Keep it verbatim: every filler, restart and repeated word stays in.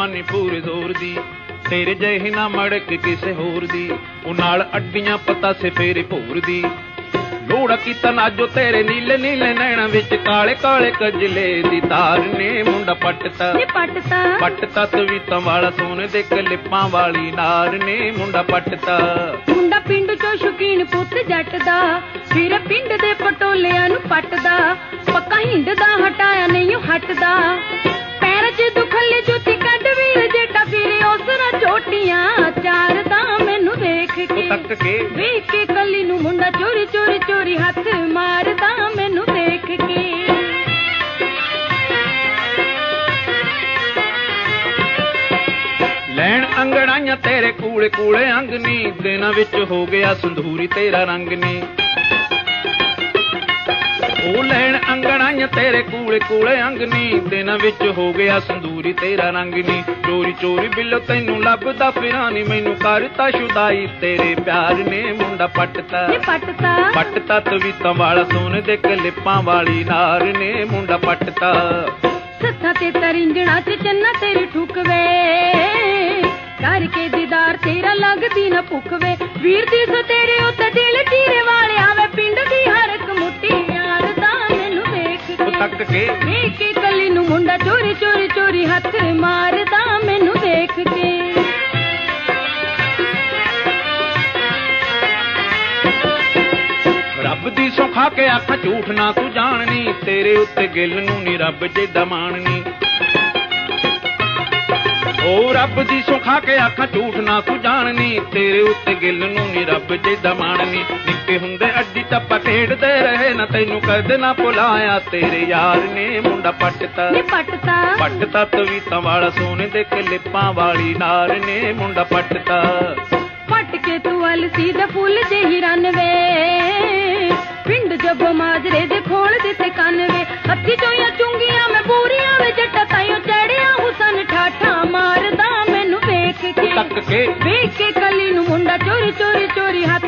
जवानी पूरे जोर दी तेरे जही ना मड़क किसे होर दी उनाल अड्डियां पतासे फेरे भोर दी लोड़ा की तनाजो तेरे नीले नीले नैना विच काले काले कजले दी तार ने मुंडा पटता पटता पटता तवीतां वाला सोने दे कलिपां वाली नार ने मुंडा पटता मुंडा पिंड चो शौकीन पुत जट दा फिर पिंड दे पटोलियां नू पटदा पक्का हिंडदा हटाया नहीं हटदा पैर च दुखले जुती कड वीर जेटा फिर उसरा चोटियां चारदा मैनू देख के तक के देख के कली नू मुंडा चोरी चोरी चोरी हाथ मारदा मैनू देख के लैन अंगड़ाइयां तेरे कूले कूले अंगनी दिना विच हो गया संधूरी तेरा रंगनी ओ लैन अंगड़ाइयां तेरे कूले कूले अंगनी दिना विच हो गया संधूरी तेरा रंगनी चोरी चोरी बिल्लो तैनू लभदा फिरानी मैनू करता शुदाई तेरे प्यार ने मुंडा पटता पटता पटता तवीतां वाला सोने दे कलिपां वाली नार ने मुंडा पटता सत्था ते तरिंजणा च चन्ना तेरी ठुकवे करके दीदार तेरा लगदी न भुखवे वीर दी सो तेरे उत्ते दिल चीरे वाले आवे पिंड दी हर एक मुट्ठी यार दा मैनू देख के तक के देख के कली नू मुंडा चोरी चोरी चोरी हाथ मारदा मैनू देख के रब दी सौ खा के आखा झूठ ना तू जाननी तेरे उत्ते गिल नू नी रब जिदा माननी ओ रब दी सौ खा के आखा झूठ ना तू जाननी तेरे उत्ते गिल नू नी रब जिदा माननी निक्के हुंदे अड्डी टप्पा खेडदे रहे ना तैनू कदे ना भुलाया तेरे यार ने मुंडा पटता पटता पटता तवीतां वाला सोने दे कलिपां वाली नार ने मुंडा पटता पट के तू अलसी दे फुल जेही रनवे पिंड जब माजरे दे खोल दिते कनवे हत्थी चोया चुंगियां मैं पूरियां वे जट्टा ताइयों चढ़िया हुसन ठाठा मारदा मैनू वेख के तक के वेख के कली नू मुंडा चोरी चोरी चोरी हाथ